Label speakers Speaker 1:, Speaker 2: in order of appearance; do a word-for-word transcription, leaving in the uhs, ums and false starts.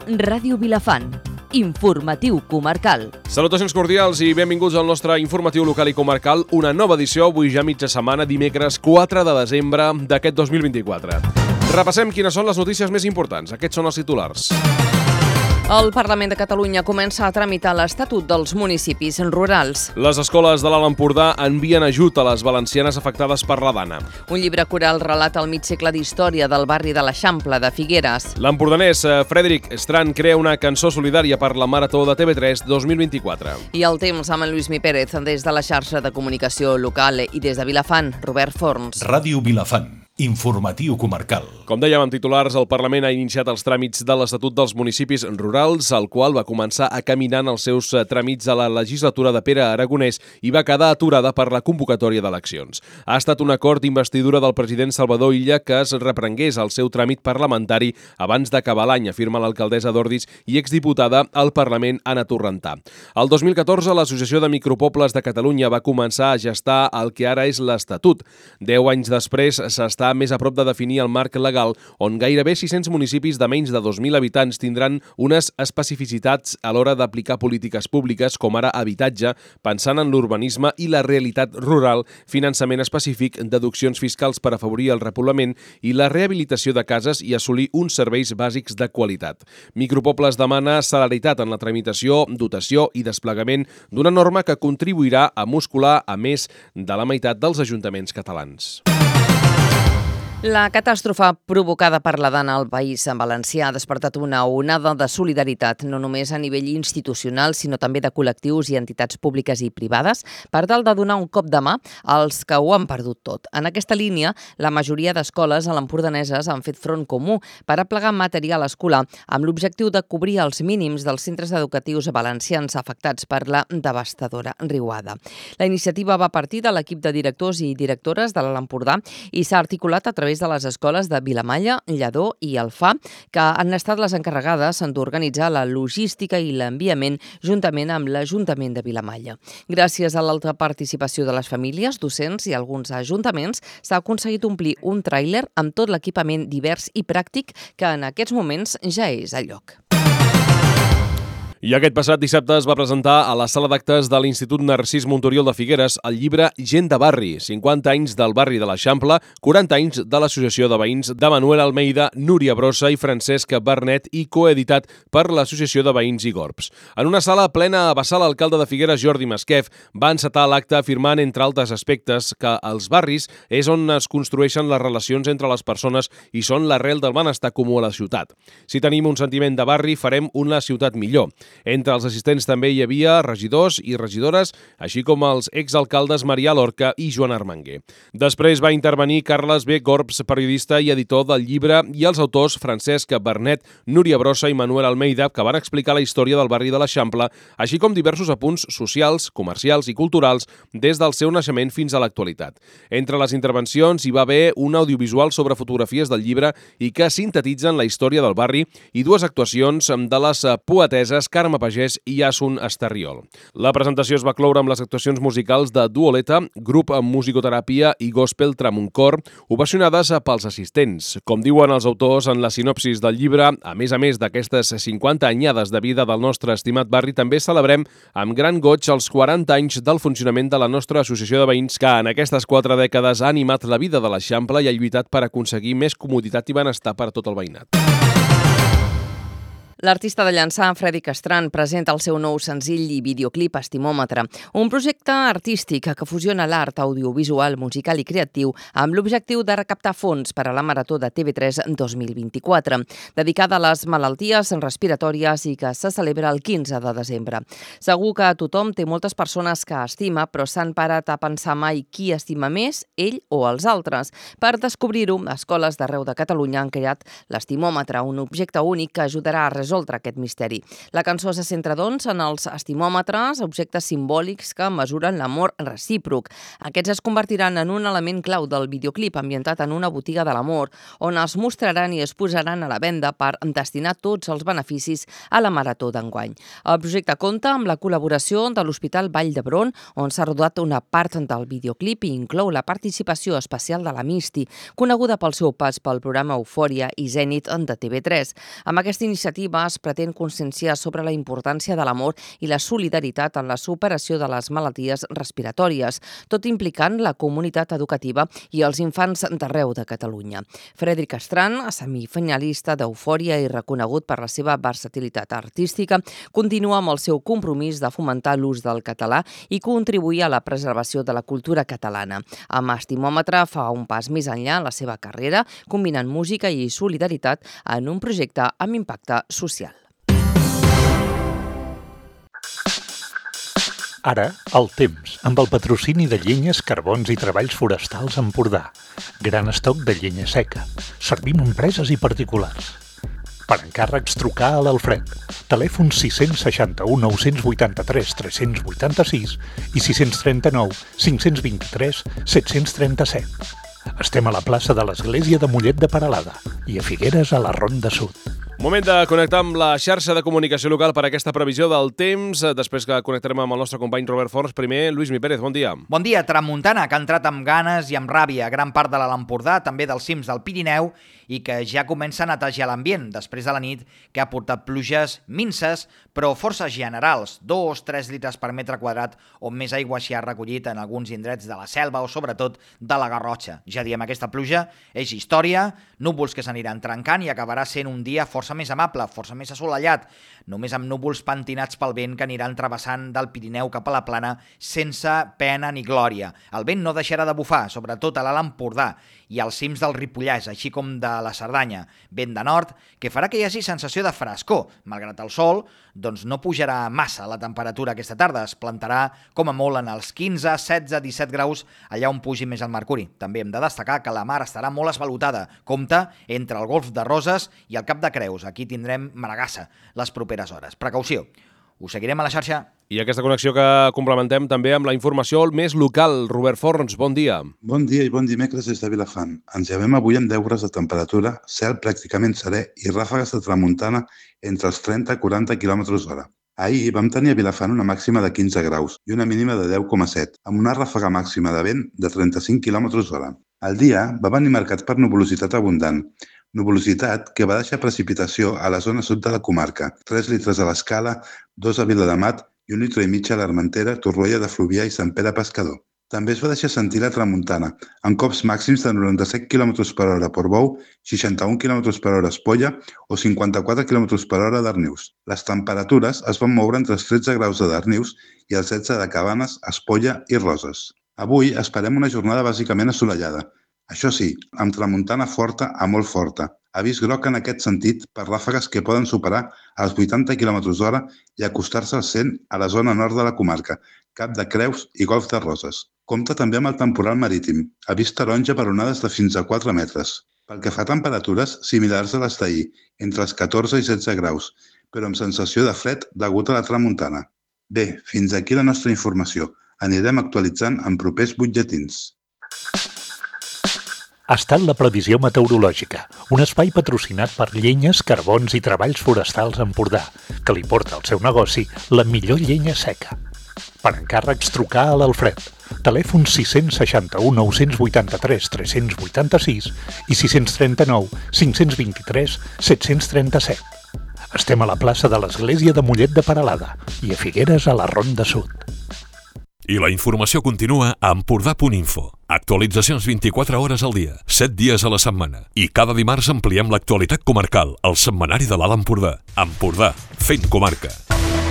Speaker 1: Ràdio Vilafant. Informatiu comarcal.
Speaker 2: Salutacions cordials i benvinguts al nostre informatiu local i comarcal. Una nova edició, avui ja mitja setmana, dimecres quatre de desembre d'aquest dos mil vint-i-quatre. Repassem quines són les notícies més importants. Aquests són els titulars.
Speaker 1: El Parlament de Catalunya comença a tramitar l'Estatut dels municipis rurals.
Speaker 2: Les escoles de l'Alt Empordà envien ajut a les valencianes afectades per la Dana.
Speaker 1: Un llibre coral relata el mig segle d'història del barri de l'Eixample de Figueres.
Speaker 2: L'empordanès Frederic Strand crea una cançó solidària per la Marató de T V tres dos mil vint-i-quatre.
Speaker 1: I el temps amb en Lluís Mi Pérez des de la xarxa de comunicació local i des de Vilafant, Robert Forns.
Speaker 3: Ràdio Vilafant. Informatiu comarcal.
Speaker 2: Com dèiem en titulars, el Parlament ha iniciat els tràmits de l'Estatut dels municipis rurals, el qual va començar a caminar en els seus tràmits a la legislatura de Pere Aragonès i va quedar aturada per la convocatòria d'eleccions. Ha estat un acord d'investidura del president Salvador Illa que es reprengués el seu tràmit parlamentari abans d'acabar l'any, afirma l'alcaldessa d'Ordis i exdiputada al Parlament Anna Torrentà. El dos mil catorze, l'Associació de Micropobles de Catalunya va començar a gestar el que ara és l'Estatut. Deu anys després s'està més a prop de definir el marc legal on gairebé sis-cents municipis de menys de dos mil habitants tindran unes especificitats a l'hora d'aplicar polítiques públiques com ara habitatge, pensant en l'urbanisme i la realitat rural, finançament específic, deduccions fiscals per afavorir el repoblament i la rehabilitació de cases i assolir uns serveis bàsics de qualitat. Micropobles demana celeritat en la tramitació, dotació i desplegament d'una norma que contribuirà a muscular a més de la meitat dels ajuntaments catalans.
Speaker 1: La catàstrofe provocada per la Dana al País Valencià ha despertat una onada de solidaritat, no només a nivell institucional, sinó també de col·lectius i entitats públiques i privades, per tal de donar un cop de mà als que ho han perdut tot. En aquesta línia, la majoria d'escoles a l'empordaneses han fet front comú per aplegar material escolar amb l'objectiu de cobrir els mínims dels centres educatius valencians afectats per la devastadora riuada. La iniciativa va partir de l'equip de directors i directores de l'Alt Empordà i s'ha articulat a través de les escoles de Vilamalla, Lledó i Alfà, que han estat les encarregades d'organitzar la logística i l'enviament juntament amb l'Ajuntament de Vilamalla. Gràcies a l'alta participació de les famílies, docents i alguns ajuntaments, s'ha aconseguit omplir un tràiler amb tot l'equipament divers i pràctic que en aquests moments ja és al lloc.
Speaker 2: I aquest passat dissabte es va presentar a la sala d'actes de l'Institut Narcís Montoriol de Figueres el llibre Gent de Barri, cinquanta anys del barri de l'Eixample, quaranta anys de l'Associació de Veïns de Manuel Almeida, Núria Brossa i Francesc Bernet i coeditat per l'Associació de Veïns i Gorbs. En una sala plena a vessar, l'alcalde de Figueres, Jordi Masquef, va encetar l'acte afirmant, entre altres aspectes, que els barris és on es construeixen les relacions entre les persones i són l'arrel del benestar comú a la ciutat. Si tenim un sentiment de barri, farem una ciutat millor. Entre els assistents també hi havia regidors i regidores, així com els exalcaldes Marià Lorca i Joan Armanguer. Després va intervenir Carles B. Gorbs, periodista i editor del llibre, i els autors Francesc Bernet, Núria Brossa i Manuel Almeida, que van explicar la història del barri de l'Eixample, així com diversos apunts socials, comercials i culturals des del seu naixement fins a l'actualitat. Entre les intervencions hi va haver un audiovisual sobre fotografies del llibre i que sintetitzen la història del barri i dues actuacions de les poeteses Carme Pagès i Asun Estarriol. La presentació es va cloure amb les actuacions musicals de Duoleta, grup amb musicoteràpia i gospel Tramuncor, ovacionades pels assistents. Com diuen els autors en la sinopsis del llibre, a més a més d'aquestes cinquanta anyades de vida del nostre estimat barri, també celebrem amb gran goig els quaranta anys del funcionament de la nostra associació de veïns que en aquestes quatre dècades ha animat la vida de l'Eixample i ha lluitat per aconseguir més comoditat i benestar per a tot el veïnat.
Speaker 1: L'artista de Llançà, Frederic Strand, presenta el seu nou senzill i videoclip Estimòmetre, un projecte artístic que fusiona l'art audiovisual, musical i creatiu amb l'objectiu de recaptar fons per a la Marató de T V tres dos mil vint-i-quatre, dedicada a les malalties respiratòries i que se celebra el quinze de desembre. Segur que tothom té moltes persones que estima, però s'han parat a pensar mai qui estima més, ell o els altres. Per descobrir-ho, escoles d'arreu de Catalunya han creat l'Estimòmetre, un objecte únic que ajudarà a resoldre aquest misteri. La cançó se centra, doncs, en els estimòmetres, objectes simbòlics que mesuren l'amor recíproc. Aquests es convertiran en un element clau del videoclip ambientat en una botiga de l'amor, on es mostraran i es posaran a la venda per destinar tots els beneficis a la Marató d'enguany. El projecte compta amb la col·laboració de l'Hospital Vall d'Hebron, on s'ha rodat una part del videoclip i inclou la participació especial de la Misti, coneguda pel seu pas pel programa Eufòria i Zènit de T V tres. Amb aquesta iniciativa es pretén conscienciar sobre la importància de l'amor i la solidaritat en la superació de les malalties respiratòries, tot implicant la comunitat educativa i els infants d'arreu de Catalunya. Frederic Estran, semifinalista d'Eufòria i reconegut per la seva versatilitat artística, continua amb el seu compromís de fomentar l'ús del català i contribuir a la preservació de la cultura catalana. Amb Estimòmetre fa un pas més enllà en la seva carrera, combinant música i solidaritat en un projecte amb impacte social.
Speaker 4: Ara, el temps, amb el patrocini de Llenyes, Carbons i Treballs Forestals Empordà. Gran estoc de llenya seca. Servim a empreses i particulars. Per encàrrecs, trucar a l'Alfred. Telèfon sis seixanta-u, nou vuitanta-tres, tres vuitanta-sis i sis trenta-nou, cinc vint-i-tres, set trenta-set. Estem a la plaça de l'Església de Mollet de Peralada i a Figueres, a la Ronda Sud.
Speaker 2: Moment de connectar amb la xarxa de comunicació local per a aquesta previsió del temps. Després que connectarem amb el nostre company Robert Forns, primer, Lluís Mi Pérez, bon dia.
Speaker 5: Bon dia. Tramuntana, que ha entrat amb ganes i amb ràbia a gran part de l'Alt Empordà, també dels cims del Pirineu, i que ja comença a netejar l'ambient després de la nit que ha portat pluges minces, però força generals, dos a tres litres per metre quadrat, on més aigua s'hi ha recollit en alguns indrets de la Selva o sobretot de la Garrotxa. Ja diem, aquesta pluja és història, núvols que s'aniran trencant i acabarà sent un dia força més amable, força més assolellat, només amb núvols pentinats pel vent que aniran travessant del Pirineu cap a la Plana sense pena ni glòria. El vent no deixarà de bufar, sobretot a l'Alt Empordà i als cims del Ripollès, així com de la Cerdanya. Vent de nord, que farà que hi hagi sensació de frescor. Malgrat el sol, doncs no pujarà massa la temperatura aquesta tarda. Es plantarà com a molt en els quinze, setze, disset graus, allà on pugi més el mercuri. També hem de destacar que la mar estarà molt esvalotada. Compte entre el Golf de Roses i el Cap de Creus. Aquí tindrem maragassa les properes hores. Precaució. Us seguirem a la xarxa.
Speaker 2: I aquesta connexió que complementem també amb la informació més local. Robert Forns, bon dia.
Speaker 6: Bon dia i bon dimecres des de Vilafant. Ens llevem avui amb deu graus de temperatura, cel pràcticament serè i ràfegues de tramuntana entre els trenta i quaranta quilòmetres hora. Ahir vam tenir a Vilafant una màxima de quinze graus i una mínima de deu coma set, amb una ràfega màxima de vent de trenta-cinc quilòmetres hora. El dia va venir marcat per nuvolositat abundant, nuvolositat que va deixar precipitació a la zona sud de la comarca, tres litres a l'Escala, dos a Viladamat i un litre i mig a l'Armentera, Torroella de Fluvià i Sant Pere Pescador. També es va deixar sentir la tramuntana, amb cops màxims de noranta-set quilòmetres per hora a Portbou, seixanta-un quilòmetres per hora a Espolla o cinquanta-quatre quilòmetres per hora a Darnius. Les temperatures es van moure entre els tretze graus de Darnius i els setze de Cabanes, Espolla i Roses. Avui esperem una jornada bàsicament assolellada. Això sí, amb tramuntana forta a molt forta. Avís groc en aquest sentit per ràfegues que poden superar els vuitanta quilòmetres hora i acostar-se als cent a la zona nord de la comarca, Cap de Creus i Golf de Roses. Compte també amb el temporal marítim, avís taronja per onades de fins a quatre metres. Pel que fa a temperatures, similars a les d'ahir, entre els catorze i setze graus, però amb sensació de fred degut a la tramuntana. Bé, fins aquí la nostra informació. Anirem actualitzant en propers butlletins.
Speaker 4: Ha estat la previsió meteorològica, un espai patrocinat per Llenyes, Carbons i Treballs Forestals Empordà, que li porta al seu negoci la millor llenya seca. Per encàrrecs, trucar a l'Alfred. Telèfon sis seixanta-u, nou vuitanta-tres, tres vuitanta-sis i sis trenta-nou, cinc vint-i-tres, set trenta-set. Estem a la plaça de l'Església de Mollet de Peralada i a Figueres, a la Ronda Sud.
Speaker 3: I la informació continua a empordà punt info. Actualitzacions vint-i-quatre hores al dia, set dies a la setmana. I cada dimarts ampliem l'actualitat comarcal, al setmanari de l'Alt Empordà. Empordà, fent comarca.